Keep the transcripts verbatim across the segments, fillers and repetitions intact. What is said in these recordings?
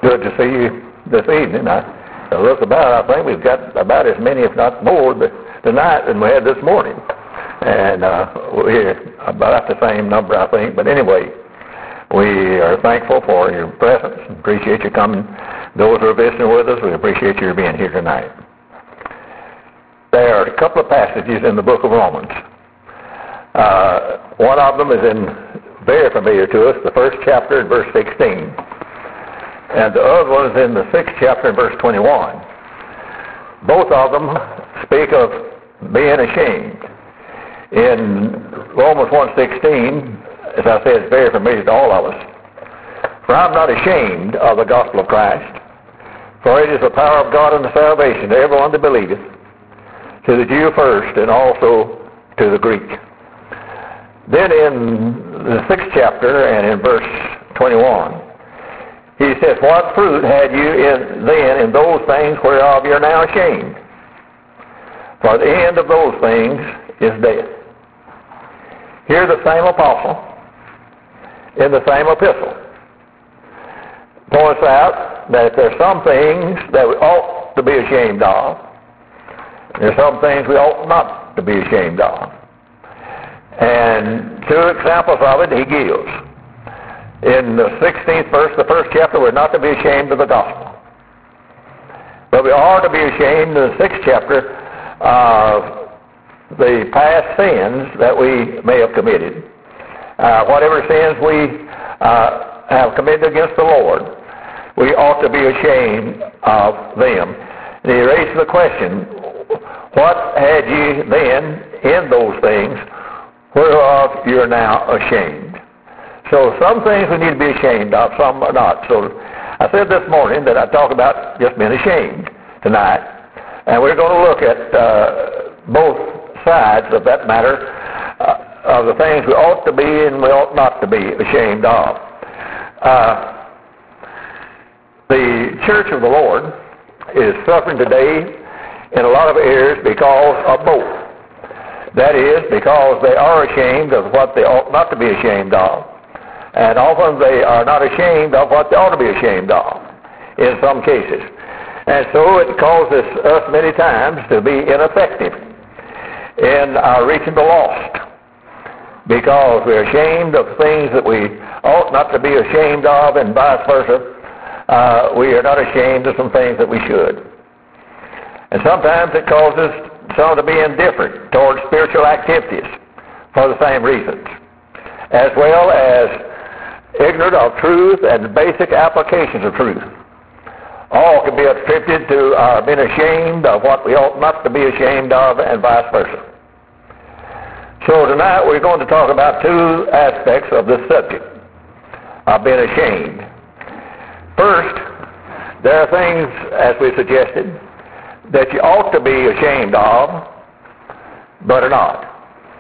good to see you this evening. I, I look about, I think we've got about as many, if not more, tonight than we had this morning. And uh, we're about the same number, I think. But anyway, we are thankful for your presence. Appreciate you coming. Those who are visiting with us, we appreciate your being here tonight. There are a couple of passages in the book of Romans. Uh, one of them is in very familiar to us, the first chapter in verse sixteen. And the other one is in the sixth chapter in verse twenty-one. Both of them speak of being ashamed. In Romans one sixteen, as I said, it's very familiar to all of us. For I'm not ashamed of the gospel of Christ, for it is the power of God unto salvation to everyone that believeth, to the Jew first, and also to the Greek. Then in the sixth chapter and in verse twenty-one, he says, what fruit had you in, then in those things whereof you're now ashamed? For the end of those things is death. Here the same apostle, in the same epistle, points out that there's some things that we ought to be ashamed of. There's some things we ought not to be ashamed of. And two examples of it he gives. In the sixteenth verse, the first chapter, we're not to be ashamed of the gospel. But we are to be ashamed in the sixth chapter of the past sins that we may have committed. Uh, whatever sins we uh, have committed against the Lord, we ought to be ashamed of them. And he raises the question, what had ye then in those things whereof you're now ashamed? So some things we need to be ashamed of, some are not. So I said this morning that I'd talk about just being ashamed tonight. And we're going to look at uh, both sides of that matter, uh, of the things we ought to be and we ought not to be ashamed of. Uh, the Church of the Lord is suffering today in a lot of areas because of both. That is, because they are ashamed of what they ought not to be ashamed of. And often they are not ashamed of what they ought to be ashamed of in some cases. And so it causes us many times to be ineffective in our reaching the lost, because we're ashamed of things that we ought not to be ashamed of, and vice versa. Uh, we are not ashamed of some things that we should. And sometimes it causes some to be indifferent towards spiritual activities for the same reasons, as well as ignorant of truth and basic applications of truth. All can be attributed to our being ashamed of what we ought not to be ashamed of, and vice versa. So tonight we're going to talk about two aspects of this subject of being ashamed. First, there are things, as we suggested, that you ought to be ashamed of, but are not.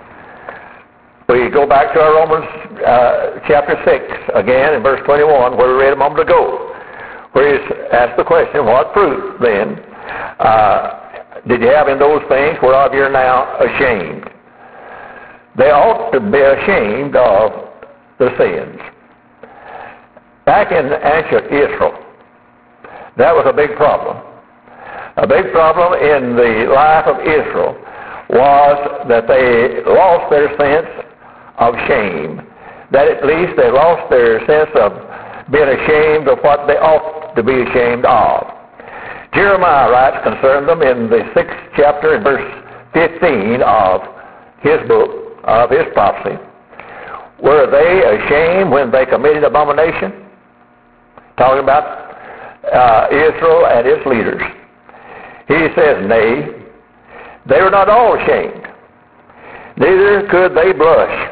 We go back to our Romans uh, chapter six, again in verse twenty-one, where we read a moment ago, where he asked the question, what fruit then uh, did you have in those things whereof you're now ashamed? They ought to be ashamed of the sins. Back in ancient Israel, that was a big problem. A big problem in the life of Israel was that they lost their sense of shame, that at least they lost their sense of being ashamed of what they ought to be ashamed of. Jeremiah writes concerning them in the sixth chapter in verse fifteen of his book, of his prophecy. Were they ashamed when they committed abomination? Talking about uh, Israel and its leaders. He says, nay, they were not all ashamed, neither could they blush.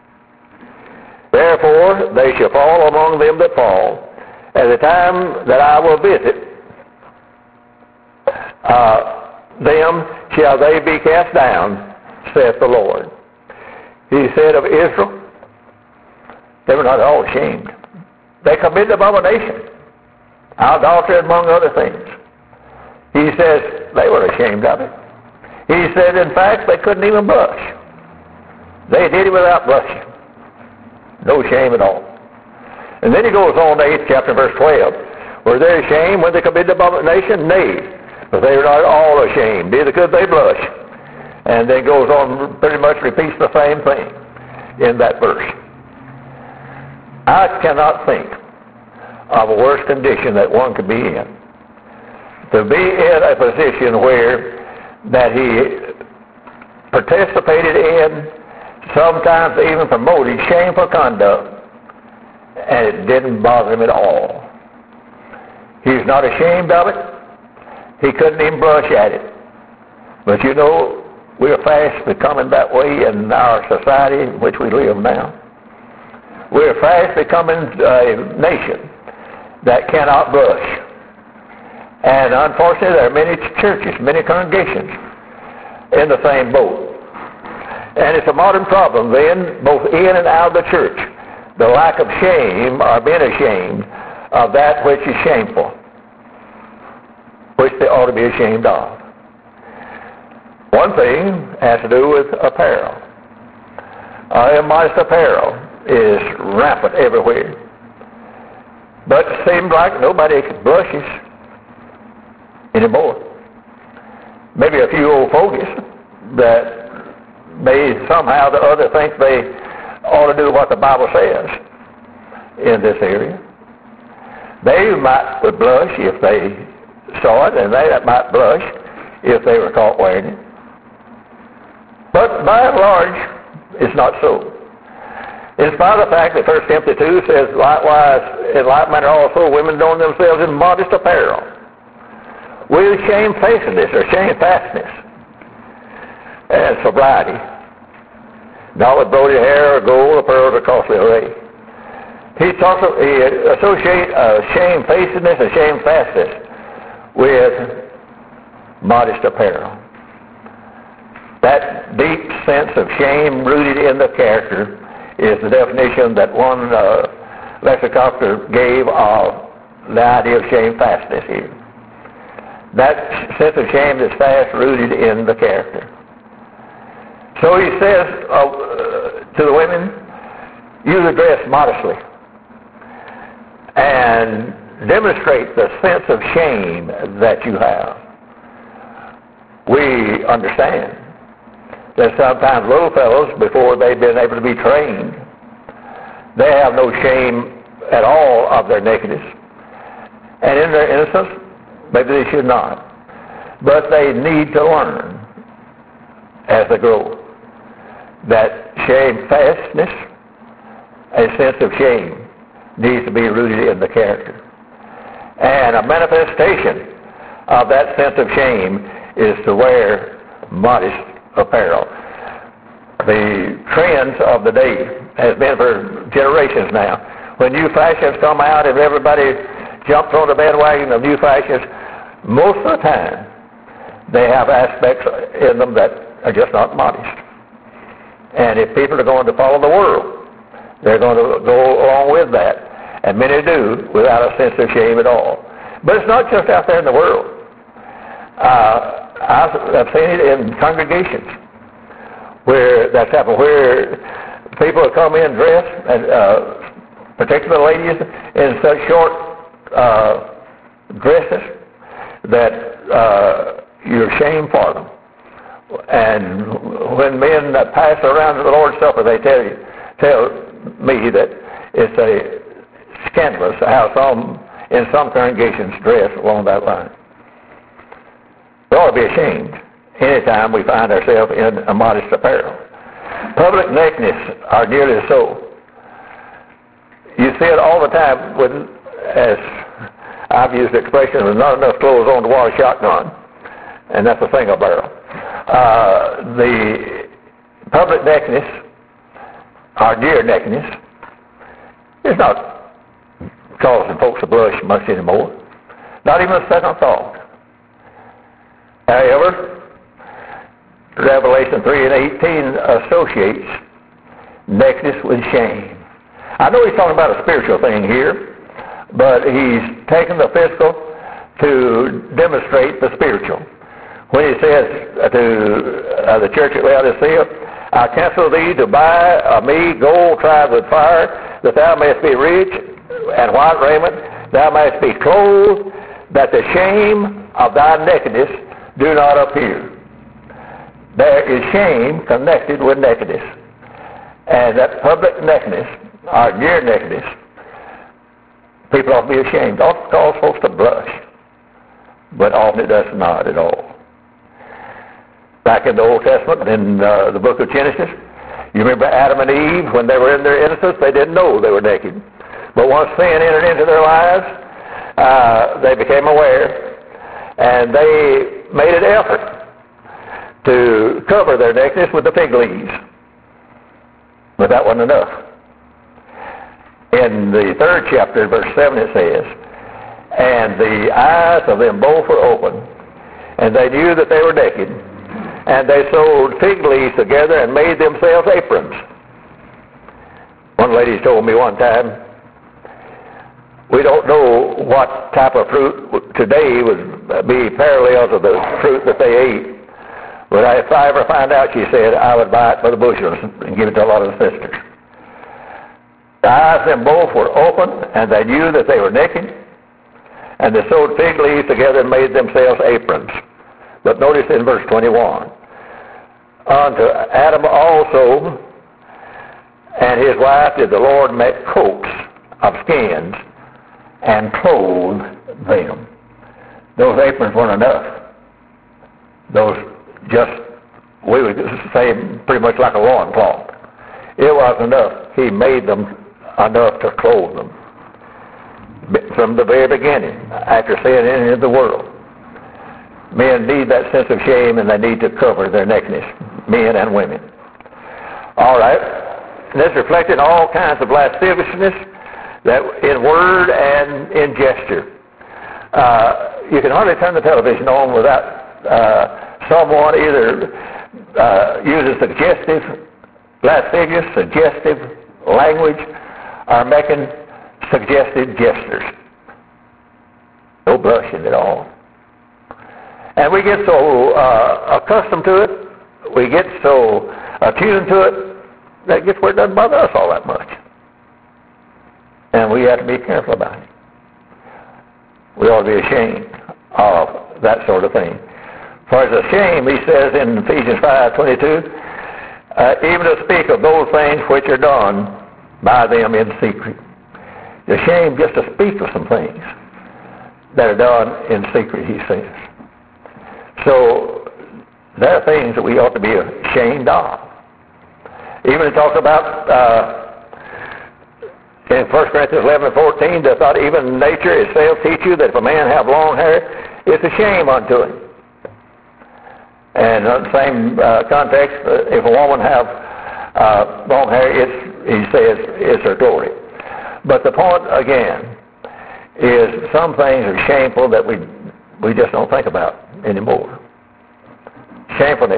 Therefore they shall fall among them that fall, at the time that I will visit uh, them shall they be cast down, saith the Lord. He said of Israel, they were not all ashamed. They committed abomination, idolatry among other things. He says they were ashamed of it. He said, in fact, they couldn't even blush. They did it without blushing. No shame at all. And then he goes on to eighth chapter, verse twelve, Were they ashamed when they committed abomination? Nay. But they were not all ashamed. Neither could they blush. And then goes on, pretty much repeats the same thing in that verse. I cannot think of a worse condition that one could be in. To be in a position where that he participated in, sometimes even promoted shameful conduct, and it didn't bother him at all. He's not ashamed of it. He couldn't even blush at it. But you know, we're fast becoming that way in our society in which we live now. We're fast becoming a nation that cannot blush. And unfortunately, there are many churches, many congregations in the same boat. And it's a modern problem then, both in and out of the church, the lack of shame or being ashamed of that which is shameful, which they ought to be ashamed of. One thing has to do with apparel. Uh, immodest apparel is rampant everywhere. But it seems like nobody blushes anymore. Maybe a few old fogies that may somehow or other think they ought to do what the Bible says in this area. They might would blush if they saw it, and they might blush if they were caught wearing it. But by and large, it's not so. In spite of the fact that First Timothy two says, likewise, in like manner also, women adorn themselves in modest apparel, with shamefacedness or shamefastness and sobriety, not with broidered hair or gold or pearls or costly array. He talks of, he associates uh, shamefacedness and shamefastness with modest apparel. That deep sense of shame rooted in the character is the definition that one uh, lexicographer gave of the idea of shamefastness here. That sense of shame is fast rooted in the character. So he says uh, to the women, you dress modestly and demonstrate the sense of shame that you have. We understand that sometimes little fellows, before they've been able to be trained, they have no shame at all of their nakedness. And in their innocence, maybe they should not. But they need to learn as they grow that shamefastness, a sense of shame, needs to be rooted in the character. And a manifestation of that sense of shame is to wear modest apparel. The trends of the day has been for generations now. When new fashions come out and everybody jumps on the bandwagon of new fashions, most of the time they have aspects in them that are just not modest. And if people are going to follow the world, they're going to go along with that. And many do without a sense of shame at all. But it's not just out there in the world. Uh, I've, I've seen it in congregations where that's happened, where people have come in dressed, and uh, particularly ladies, in such short uh, dresses that uh, you're ashamed for them. And when men uh, pass around the Lord's Supper, they tell you, tell me that it's a scandalous how some in some congregations dress along that line. We ought to be ashamed anytime we find ourselves in a modest apparel. Public nakedness are nearly so. You see it all the time with, as I've used the expression, there's not enough clothes on to wash a shotgun, and that's a single barrel. Uh, the public nakedness, or near nakedness, is not causing folks to blush much anymore. Not even a second thought. However, Revelation three and eighteen associates nakedness with shame. I know he's talking about a spiritual thing here, but he's taken the physical to demonstrate the spiritual. When he says to uh, the church at Laodicea, I counsel thee to buy of me gold tried with fire, that thou mayest be rich, and white raiment, thou mayest be clothed, that the shame of thy nakedness do not appear. There is shame connected with nakedness. And that public nakedness, or near nakedness, people ought to be ashamed. It ought to cause folks to blush. But often it does not at all. Back in the Old Testament, in uh, the book of Genesis, you remember Adam and Eve, when they were in their innocence, they didn't know they were naked. But once sin entered into their lives, uh, they became aware, and they made an effort to cover their nakedness with the fig leaves. But that wasn't enough. In the third chapter, verse seven, it says, and the eyes of them both were open, and they knew that they were naked, and they sewed fig leaves together and made themselves aprons. One lady told me one time, we don't know what type of fruit today would be parallel to the fruit that they ate. But if I ever find out, she said, I would buy it by the bushels and give it to a lot of the sisters. The eyes of them both were open, and they knew that they were naked, and they sewed fig leaves together and made themselves aprons. But notice in verse twenty-one, unto Adam also and his wife did the Lord make coats of skins and clothed them. Those aprons weren't enough. Those just, we would say, pretty much like a loincloth. It wasn't enough. He made them enough to clothe them. From the very beginning, after sin entered the world, men need that sense of shame, and they need to cover their nakedness, men and women. All right. And this reflected all kinds of lasciviousness, that in word and in gesture. Uh, you can hardly turn the television on without uh, someone either uh, uses suggestive, lascivious, suggestive language, or making suggestive gestures. No blushing at all. And we get so uh, accustomed to it, we get so attuned to it, that it gets where it doesn't bother us all that much. And we have to be careful about it. We ought to be ashamed of that sort of thing. For it's a shame, he says in Ephesians five twenty-two, uh, even to speak of those things which are done by them in secret. It's a shame just to speak of some things that are done in secret, he says. So there are things that we ought to be ashamed of. Even it talks about uh, in First Corinthians eleven fourteen, doth not even nature itself teach you that if a man have long hair, it's a shame unto him. And in the same uh, context, uh, if a woman have uh, long hair, it's, he says, it's her glory. But the point, again, is some things are shameful that we we just don't think about anymore. Shamefulness.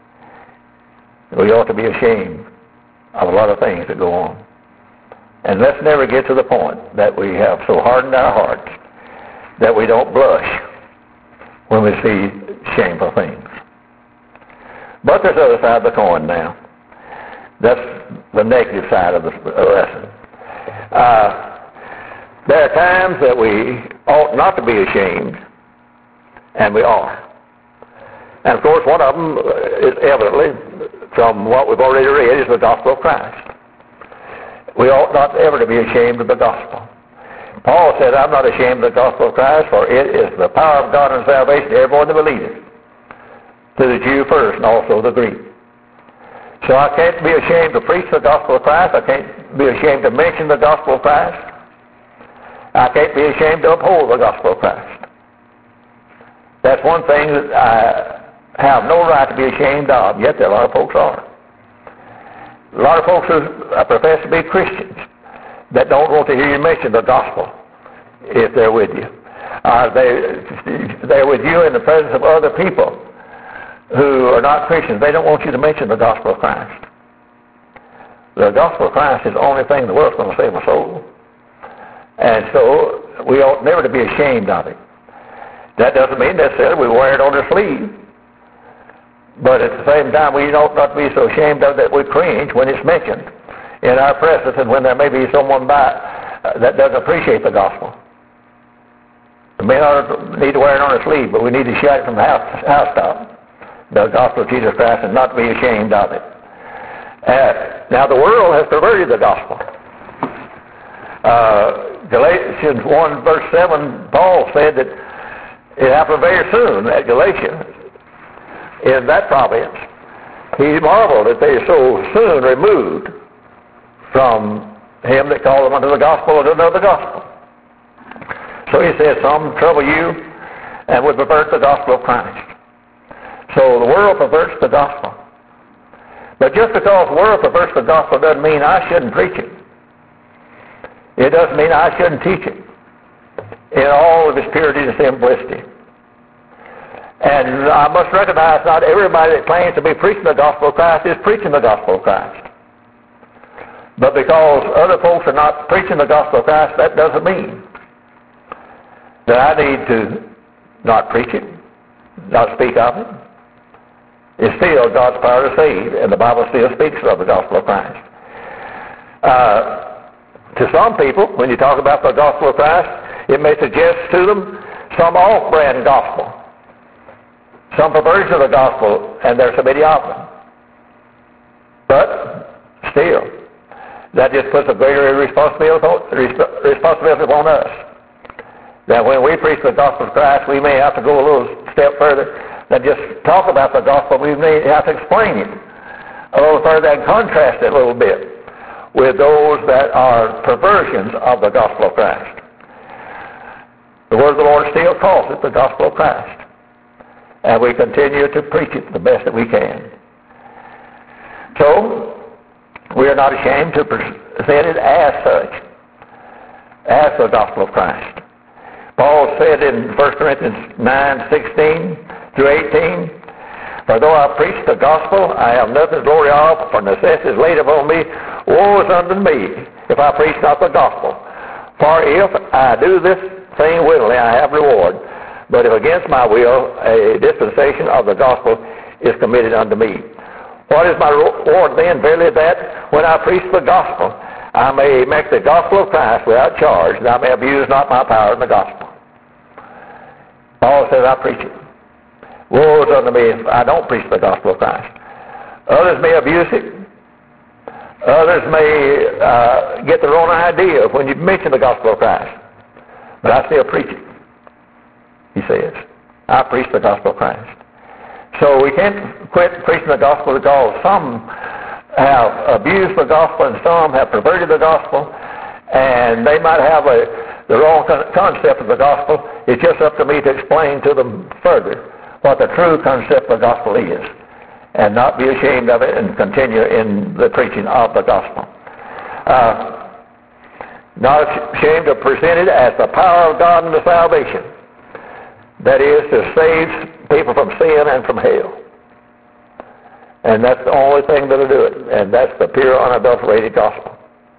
We ought to be ashamed of a lot of things that go on. And let's never get to the point that we have so hardened our hearts that we don't blush when we see shameful things. But there's the other side of the coin now. That's the negative side of the lesson. Uh, there are times that we ought not to be ashamed, and we are. And, of course, one of them is evidently, from what we've already read, is the gospel of Christ. We ought not ever to be ashamed of the gospel. Paul said, I'm not ashamed of the gospel of Christ, for it is the power of God and salvation to everyone that believeth, to the Jew first and also the Greek. So I can't be ashamed to preach the gospel of Christ. I can't be ashamed to mention the gospel of Christ. I can't be ashamed to uphold the gospel of Christ. That's one thing that I have no right to be ashamed of, yet there a lot of folks are. A lot of folks who profess to be Christians that don't want to hear you mention the gospel if they're with you. Uh, they, they're with you in the presence of other people who are not Christians. They don't want you to mention the gospel of Christ. The gospel of Christ is the only thing in the world that's going to save a soul. And so we ought never to be ashamed of it. That doesn't mean necessarily we wear it on our sleeve. But at the same time, we ought not be so ashamed of it that we cringe when it's mentioned in our presence and when there may be someone by uh, that doesn't appreciate the gospel. We may not need to wear it on our sleeve, but we need to shout it from the house, housetop. The gospel of Jesus Christ, and not be ashamed of it. Uh, now the world has perverted the gospel. Uh, Galatians one verse seven, Paul said that it happened very soon at Galatia, in that province. He marveled that they so soon removed from him that called them unto the gospel and another gospel. So he says, some trouble you and would pervert the gospel of Christ. So the world perverts the gospel. But just because the world perverts the gospel doesn't mean I shouldn't preach it. It doesn't mean I shouldn't teach it in all of its purity and simplicity. And I must recognize not everybody that claims to be preaching the gospel of Christ is preaching the gospel of Christ. But because other folks are not preaching the gospel of Christ, that doesn't mean that I need to not preach it, not speak of it. It's still God's power to save, and the Bible still speaks of the gospel of Christ. Uh, to some people, when you talk about the gospel of Christ, it may suggest to them some off-brand gospel, some perversion of the gospel, and there's so many of them. But still, that just puts a greater responsibility responsibility upon us. That when we preach the gospel of Christ, we may have to go a little step further than just talk about the gospel. We may have to explain it a little further and contrast it a little bit with those that are perversions of the gospel of Christ. The word of the Lord still calls it the gospel of Christ. And we continue to preach it the best that we can. So, we are not ashamed to present it as such, as the gospel of Christ. Paul said in First Corinthians nine sixteen through eighteen, for though I preach the gospel, I have nothing to glory of, for necessity is laid upon me. Woe is unto me if I preach not the gospel. For if I do this thing willingly, I have reward. But if against my will, a dispensation of the gospel is committed unto me. What is my reward then? Verily that when I preach the gospel, I may make the gospel of Christ without charge, that I may abuse not my power in the gospel. Paul says, I preach it. Woe is unto me if I don't preach the gospel of Christ. Others may abuse it. Others may uh, get the wrong idea when you mention the gospel of Christ. But I still preach it, he says. I preach the gospel of Christ. So we can't quit preaching the gospel because some have abused the gospel and some have perverted the gospel, and they might have a, the wrong concept of the gospel. It's just up to me to explain to them further what the true concept of the gospel is, and not be ashamed of it and continue in the preaching of the gospel. Uh, not ashamed to present it as the power of God unto salvation. That is, to save people from sin and from hell. And that's the only thing that'll do it. And that's the pure, unadulterated gospel.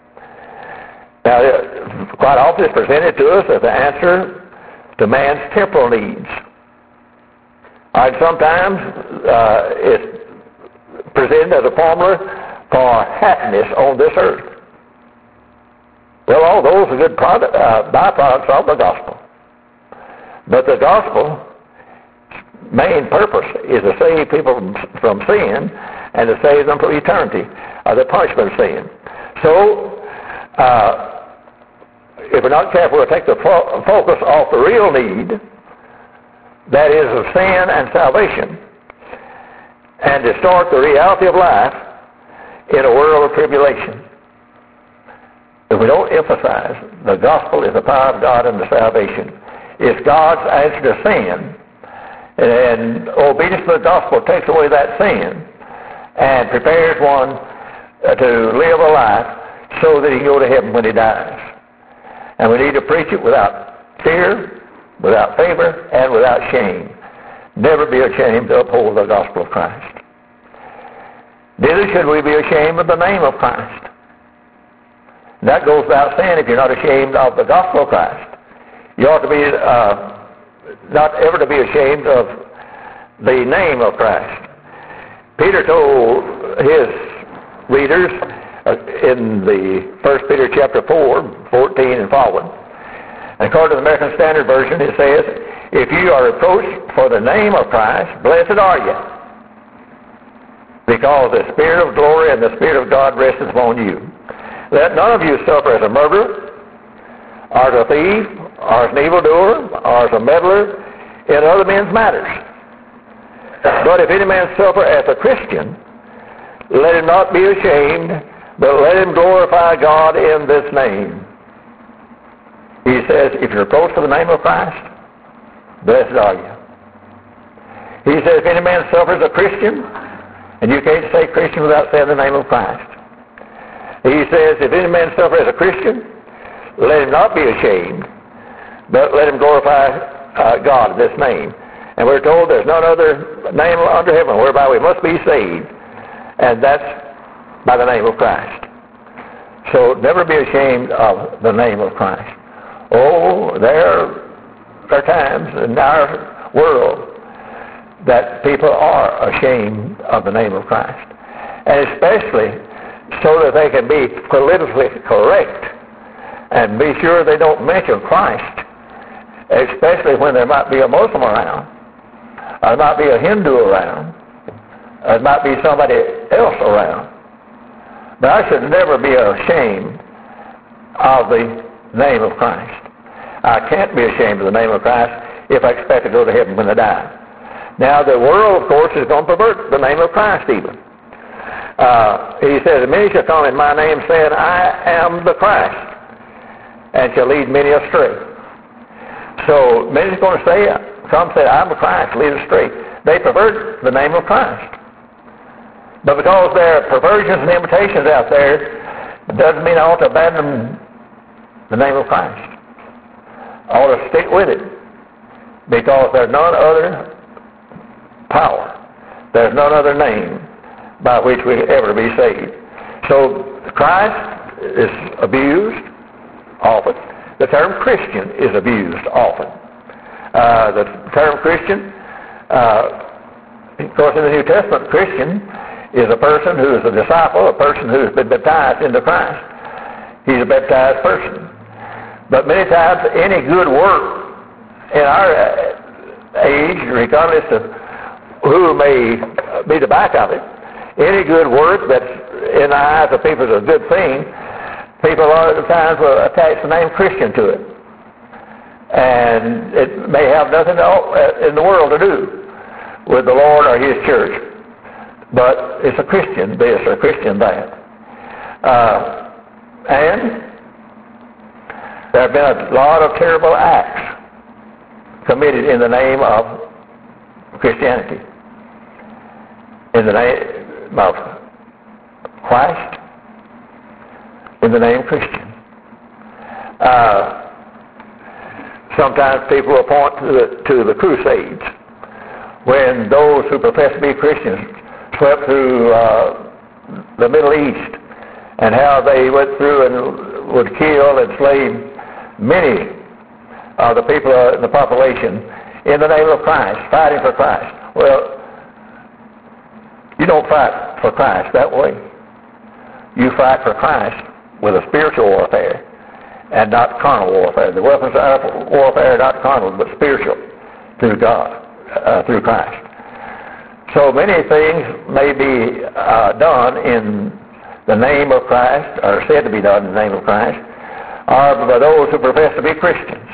Now, quite often it's presented to us as the answer to man's temporal needs. And sometimes uh, it's presented as a formula for happiness on this earth. Well, all those are good product, uh, byproducts of the gospel. But the gospel's main purpose is to save people from, from sin and to save them from eternity, or the punishment of sin. So, uh, if we're not careful, we'll take the fo- focus off the real need, that is of sin and salvation, and distort the reality of life in a world of tribulation. If we don't emphasize the gospel is the power of God unto salvation, it's God's answer to sin, and obedience to the gospel takes away that sin and prepares one to live a life so that he can go to heaven when he dies. And we need to preach it without fear, without favor, and without shame. Never be ashamed to uphold the gospel of Christ. Neither should we be ashamed of the name of Christ. And that goes without saying if you're not ashamed of the gospel of Christ. You ought to be uh, not ever to be ashamed of the name of Christ. Peter told his readers uh, in the First Peter chapter four, fourteen and following, And according to the American Standard Version, it says, if you are reproached for the name of Christ, blessed are you, because the Spirit of glory and the Spirit of God resteth upon you. Let none of you suffer as a murderer, or as a thief, or as an evildoer, or as a meddler in other men's matters. But if any man suffer as a Christian, let him not be ashamed, but let him glorify God in this name. He says, if you're reproached for the name of Christ, blessed are you. He says, if any man suffers a Christian, and you can't say Christian without saying the name of Christ. He says, if any man suffer as a Christian, let him not be ashamed, but let him glorify uh, God in this name. And we're told there's none other name under heaven whereby we must be saved, and that's by the name of Christ. So never be ashamed of the name of Christ. Oh, there are times in our world that people are ashamed of the name of Christ, and especially so that they can be politically correct and be sure they don't mention Christ, especially when there might be a Muslim around, or there might be a Hindu around, or there might be somebody else around. But I should never be ashamed of the name of Christ. I can't be ashamed of the name of Christ if I expect to go to heaven when I die. Now, the world, of course, is going to pervert the name of Christ even. Uh, he says, many shall come in my name, saying, I am the Christ, and shall lead many astray. So, many are going to say, some say, I'm the Christ, lead astray. They pervert the name of Christ. But because there are perversions and imitations out there, it doesn't mean I ought to abandon the name of Christ. I ought to stick with it, because there's none other power, there's none other name by which we can ever be saved. So Christ is abused often. The term Christian is abused often. Uh, the term Christian, uh, of course, in the New Testament, Christian is a person who is a disciple, a person who has been baptized into Christ. He's a baptized person. But many times, any good work in our age, regardless of who may be the back of it, any good work that's in the eyes of people is a good thing, people a lot of the times will attach the name Christian to it. And it may have nothing in the world to do with the Lord or His church. But it's a Christian this or a Christian that. Uh, and there have been a lot of terrible acts committed in the name of Christianity, in the name of Christ, in the name Christian. Uh, sometimes people will point to the, to the Crusades, when those who profess to be Christians swept through uh, the Middle East, and how they went through and would kill and slay many of the people in the population in the name of Christ, fighting for Christ. Well, you don't fight for Christ that way. You fight for Christ with a spiritual warfare and not carnal warfare. The weapons of warfare are not carnal, but spiritual through God, uh, through Christ. So many things may be uh, done in the name of Christ, or said to be done in the name of Christ, or by those who profess to be Christians.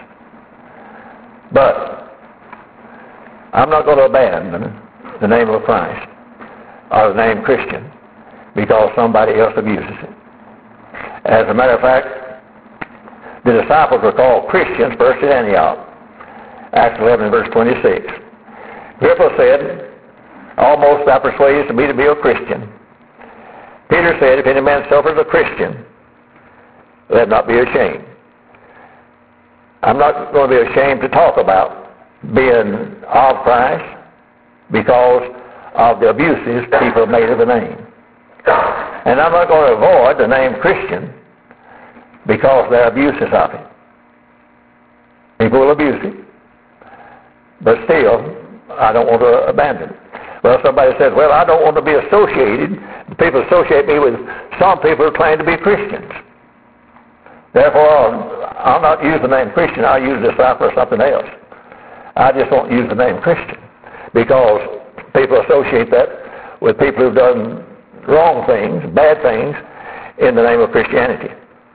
But I'm not going to abandon the name of Christ or the name Christian because somebody else abuses it. As a matter of fact, the disciples were called Christians first at Antioch. Acts eleven, verse twenty-six. Agrippa said, almost thou persuadest me to be a Christian. Peter said, if any man suffers a Christian, let him not be ashamed. I'm not going to be ashamed to talk about being of Christ because of the abuses people have made of the name. And I'm not going to avoid the name Christian because there are abuses of it. People will abuse it. But still, I don't want to abandon it. Well, somebody says, well, I don't want to be associated. People associate me with some people who claim to be Christians. Therefore, I'll not use the name Christian. I'll use disciple or something else. I just won't use the name Christian because people associate that with people who've done wrong things, bad things, in the name of Christianity.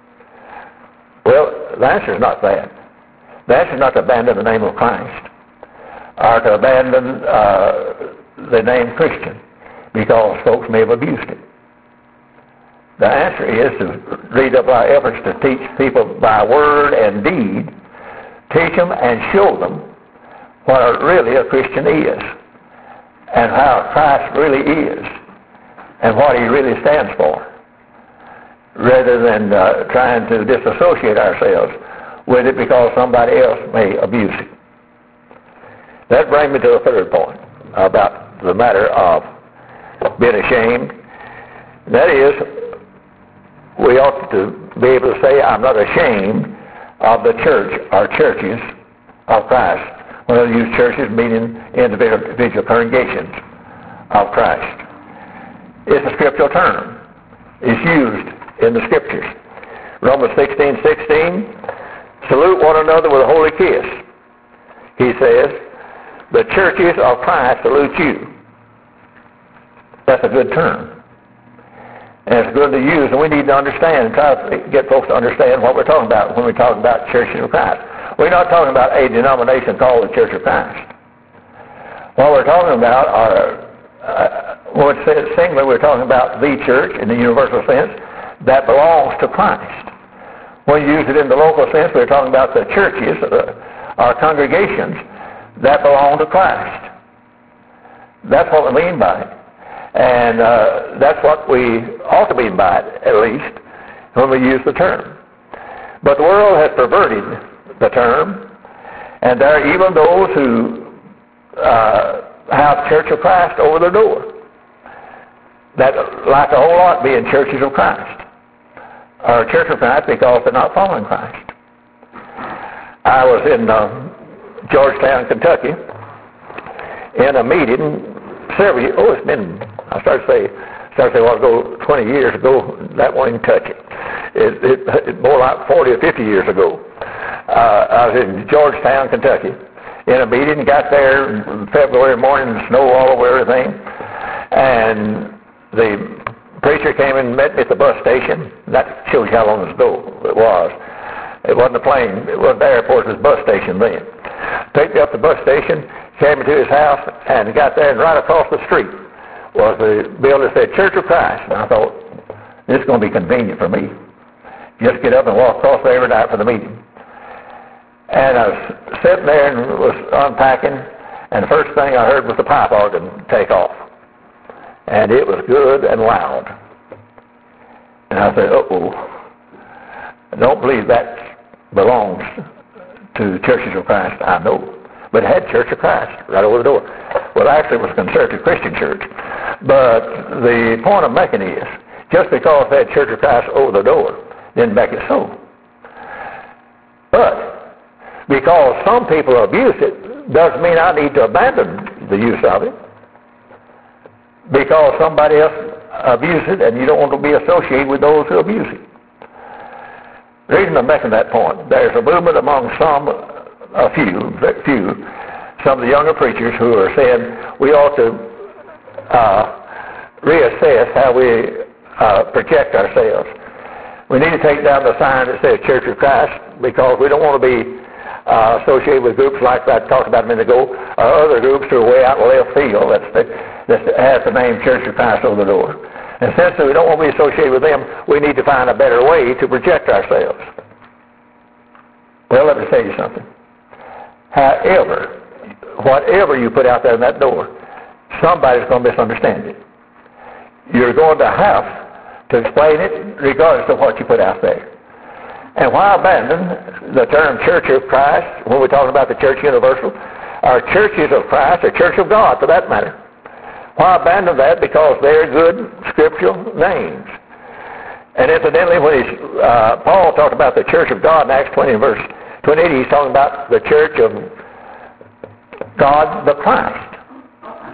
Well, the answer is not that. The answer is not to abandon the name of Christ or to abandon uh, the name Christian because folks may have abused it. The answer is to read up our efforts to teach people by word and deed, teach them and show them what really a Christian is and how Christ really is and what he really stands for, rather than uh, trying to disassociate ourselves with it because somebody else may abuse it. That brings me to the third point about the matter of being ashamed. That is, we ought to be able to say, I'm not ashamed of the church or churches of Christ. When I use churches, meaning individual, individual congregations of Christ. It's a scriptural term. It's used in the Scriptures. Romans sixteen sixteen, salute one another with a holy kiss. He says, the churches of Christ salute you. That's a good term. And it's good to use, and we need to understand, try to get folks to understand what we're talking about when we talk about churches of Christ. We're not talking about a denomination called the Church of Christ. What we're talking about are, uh, when it says singular, we're talking about the church in the universal sense that belongs to Christ. When you use it in the local sense, we're talking about the churches, uh, our congregations, that belong to Christ. That's what we mean by it. And uh, that's what we ought to mean by it, at least, when we use the term. But the world has perverted the term, and there are even those who uh, have Church of Christ over their door that like a whole lot being churches of Christ, or Church of Christ because they're not following Christ. I was in uh, Georgetown, Kentucky, in a meeting several years, oh, it's been, I started to say, started to say, well, ago, twenty years ago, that won't even touch it. It, it, it more like forty or fifty years ago. Uh, I was in Georgetown, Kentucky, in a meeting, got there in February morning, snow all over everything, and the preacher came and met me at the bus station. That shows you how long ago it was. It wasn't a plane, it wasn't the airport, it was a bus station then. Picked me up the bus station, came me to his house, and got there, and right across the street was the building that said Church of Christ. And I thought, this is going to be convenient for me. Just get up and walk across there every night for the meeting. And I was sitting there and was unpacking, and the first thing I heard was the pipe organ take off. And it was good and loud. And I said, uh-oh, I don't believe that belongs to Churches of Christ, I know. But it had Church of Christ right over the door. Well, actually, it was a conservative Christian church. But the point I'm making is, just because they had Church of Christ over the door didn't make it so. But because some people abuse it doesn't mean I need to abandon the use of it. Because somebody else abuses it and you don't want to be associated with those who abuse it. The reason I'm making that point, there's a movement among some, a few, very few, some of the younger preachers who are saying we ought to uh, reassess how we uh, project ourselves. We need to take down the sign that says Church of Christ because we don't want to be uh, associated with groups like that I talked about a minute ago, or other groups who are way out in left field that's the, that has the name Church of Christ over the door. And since we don't want to be associated with them, we need to find a better way to project ourselves. Well, let me tell you something. However, whatever you put out there in that door, somebody's going to misunderstand it. You're going to have to explain it regardless of what you put out there. And why abandon the term Church of Christ when we're talking about the Church Universal, or churches of Christ, or Church of God for that matter? Why abandon that? Because they're good scriptural names. And incidentally, when he's, uh, Paul talked about the Church of God in Acts twenty, verse twenty-eight, he's talking about the Church of God the Christ.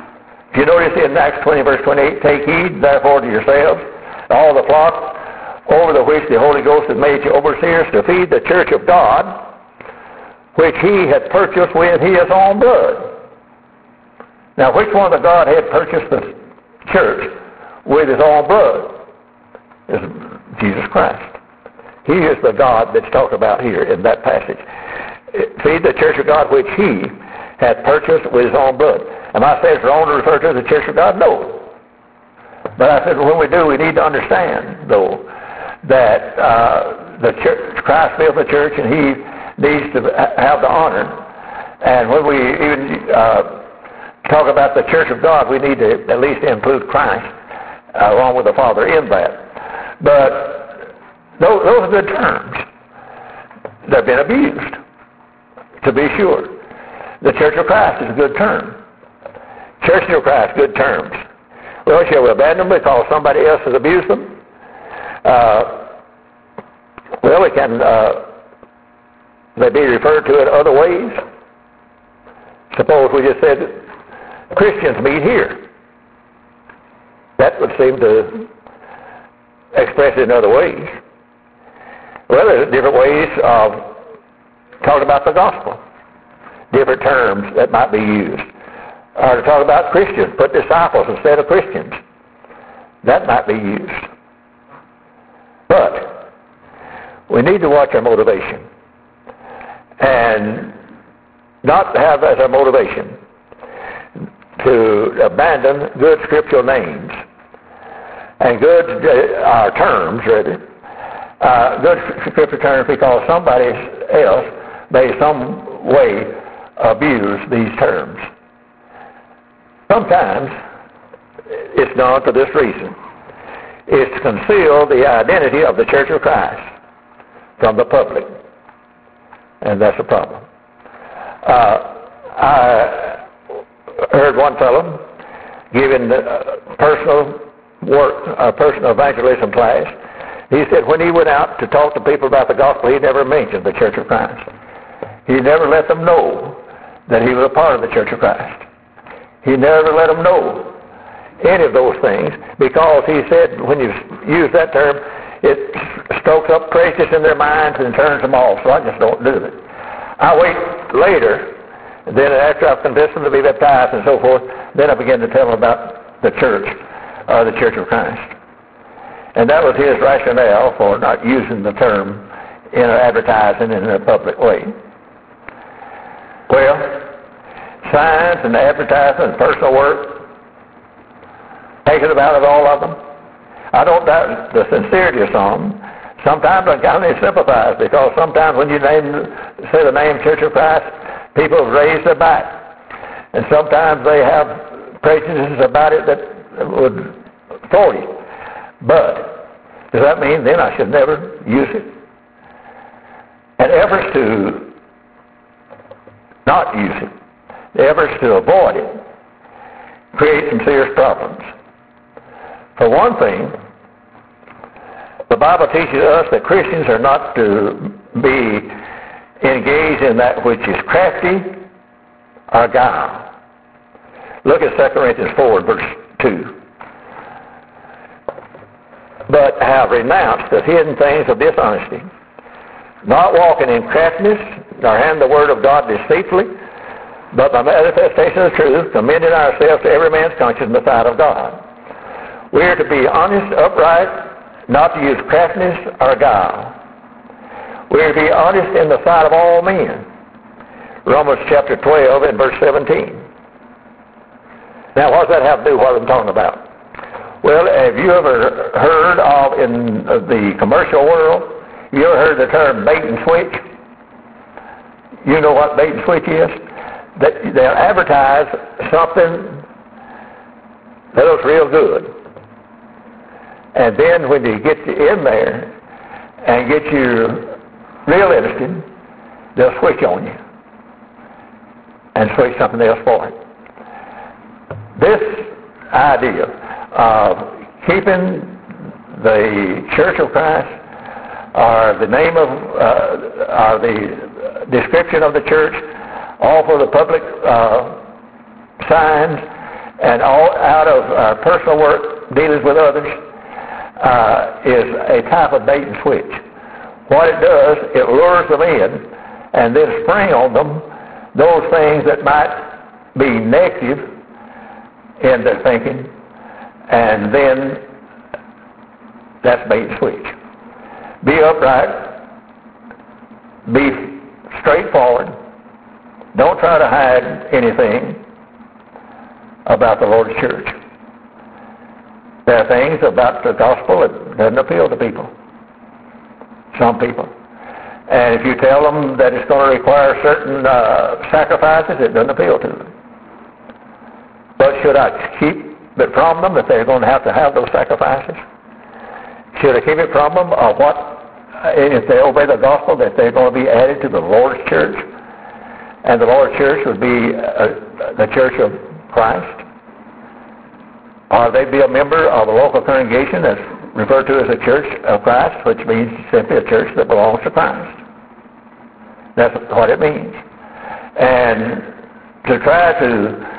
If you notice in Acts twenty, verse twenty-eight, take heed therefore to yourselves, all the flock over the which the Holy Ghost has made you overseers to feed the church of God, which he had purchased with his own blood. Now, which one of the Godhead purchased the church with his own blood? Is Jesus Christ. He is the God that's talked about here in that passage. Feed the church of God which he had purchased with his own blood. Am I saying it's wrong to refer to the church of God? No. But I said when we do, we need to understand, though, that uh, the church, Christ built the church, and he needs to have the honor. And when we even uh, talk about the church of God, we need to at least include Christ uh, along with the Father in that. But those, those are good terms. They've been abused, to be sure. The Church of Christ is a good term. Church of Christ, good terms. Well, shall we abandon them because somebody else has abused them? Uh, well, we can uh, they be referred to in other ways. Suppose we just said Christians meet here. That would seem to express it in other ways. Well, there's different ways of talking about the gospel. Different terms that might be used. Or to talk about Christians, put disciples instead of Christians. That might be used. But we need to watch our motivation and not have as our motivation to abandon good scriptural names and good uh, our terms, rather, uh, good scriptural terms because somebody else may some way abuse these terms. Sometimes it's done for this reason. It's to conceal the identity of the Church of Christ from the public. And that's a problem. Uh, I heard one fellow giving a personal work, a personal evangelism class. He said when he went out to talk to people about the gospel, he never mentioned the Church of Christ. He never let them know that he was a part of the Church of Christ. He never let them know any of those things because he said when you use that term, it stokes up prejudice in their minds and turns them off, so I just don't do it. I wait later, then after I've convinced them to be baptized and so forth, then I begin to tell them about the church, or the Church of Christ. And that was his rationale for not using the term in advertising in a public way. Well, signs and advertising and personal work, taken about of all of them. I don't doubt the sincerity of some. Sometimes I kind of sympathize because sometimes when you name, say the name Church of Christ, people raise their back. And sometimes they have prejudices about it that would throw you. But does that mean then I should never use it? And efforts to not use it, the efforts to avoid it, create some serious problems. For one thing, the Bible teaches us that Christians are not to be engaged in that which is crafty or guile. Look at Second Corinthians four, verse two. But have renounced the hidden things of dishonesty, not walking in craftiness, nor handling the word of God deceitfully, but by manifestation of the truth, commending ourselves to every man's conscience in the sight of God. We are to be honest, upright, not to use craftiness or guile. We are to be honest in the sight of all men. Romans chapter twelve and verse seventeen. Now, what does that have to do with what I'm talking about? Well, have you ever heard of, in the commercial world, you ever heard the term bait and switch? You know what bait and switch is? That they'll advertise something that looks real good. And then when they get you in there and get you real interested, they'll switch on you and switch something else for it. This idea of keeping the Church of Christ or the name of, uh, or the description of the church, all for the public uh, signs and all out of uh, personal work, dealings with others, uh, is a type of bait and switch. What it does, it lures them in and then spring on them those things that might be negative in their thinking, and then that's bait and switch. Be upright. Be straightforward. Don't try to hide anything about the Lord's church. There are things about the gospel that doesn't appeal to people. Some people. And if you tell them that it's going to require certain uh, sacrifices, it doesn't appeal to them. But should I keep it from them that they're going to have to have those sacrifices? Should I keep it from them of what, if they obey the gospel, that they're going to be added to the Lord's church? And the Lord's church would be uh, the church of Christ? Or they'd be a member of a local congregation that's referred to as a church of Christ, which means simply a church that belongs to Christ. That's what it means. And to try to,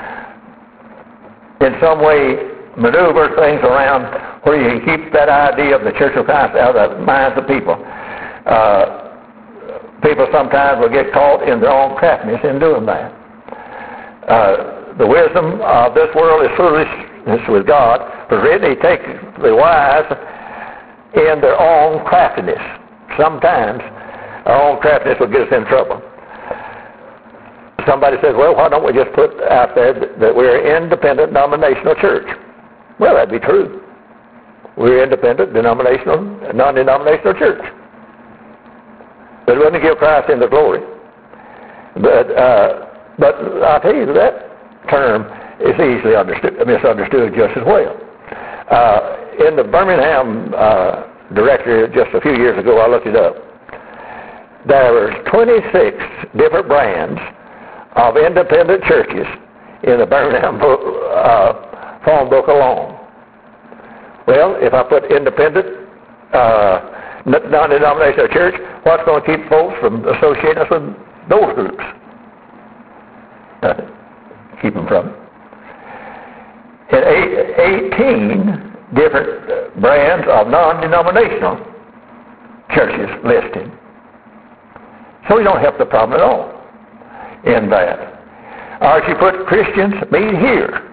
in some way, maneuver things around where you can keep that idea of the church of Christ out of the minds of people. Uh, people sometimes will get caught in their own craftiness in doing that. Uh, the wisdom of this world is foolishness with God, but really He takes the wise in their own craftiness. Sometimes our own craftiness will get us in trouble. Somebody says, well, why don't we just put out there that, that we're an independent denominational church? Well, that'd be true. We're an independent denominational, non-denominational church. But it wouldn't give Christ in the glory. But, uh, but I'll tell you, that term is easily understood, misunderstood just as well. Uh, in the Birmingham uh, directory just a few years ago, I looked it up. There were twenty-six different brands of independent churches in the Birmingham book, uh, phone book alone. Well, if I put independent, uh, non-denominational church, what's going to keep folks from associating us with those groups? Nothing. Keep them from it. And eighteen different brands of non-denominational churches listed. So we don't have the problem at all in that. Or if you put Christians meet here,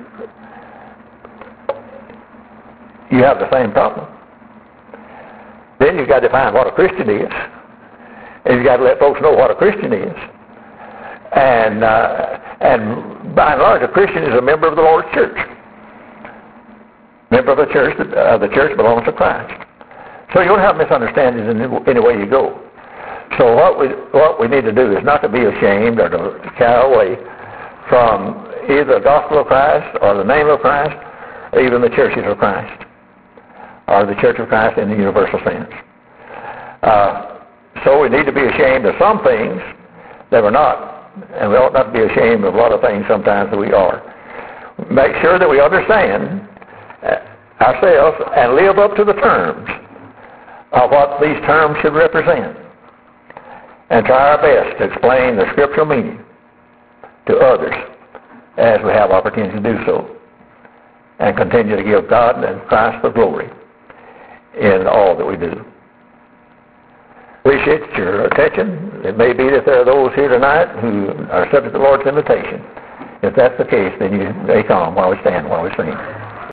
you have the same problem. Then you've got to define what a Christian is. And you've got to let folks know what a Christian is. And uh, and by and large, a Christian is a member of the Lord's church. Member of the church, that, uh, the church belongs to Christ. So you don't have misunderstandings in any way you go. So what we what we need to do is not to be ashamed or to cower away from either the gospel of Christ or the name of Christ or even the churches of Christ or the church of Christ in the universal sense. Uh, so we need to be ashamed of some things that we're not. And we ought not to be ashamed of a lot of things sometimes that we are. Make sure that we understand ourselves and live up to the terms of what these terms should represent. And try our best to explain the scriptural meaning to others as we have opportunity to do so. And continue to give God and Christ the glory in all that we do. Appreciate your attention. It may be that there are those here tonight who are subject to the Lord's invitation. If that's the case, then you may come while we stand, while we sing.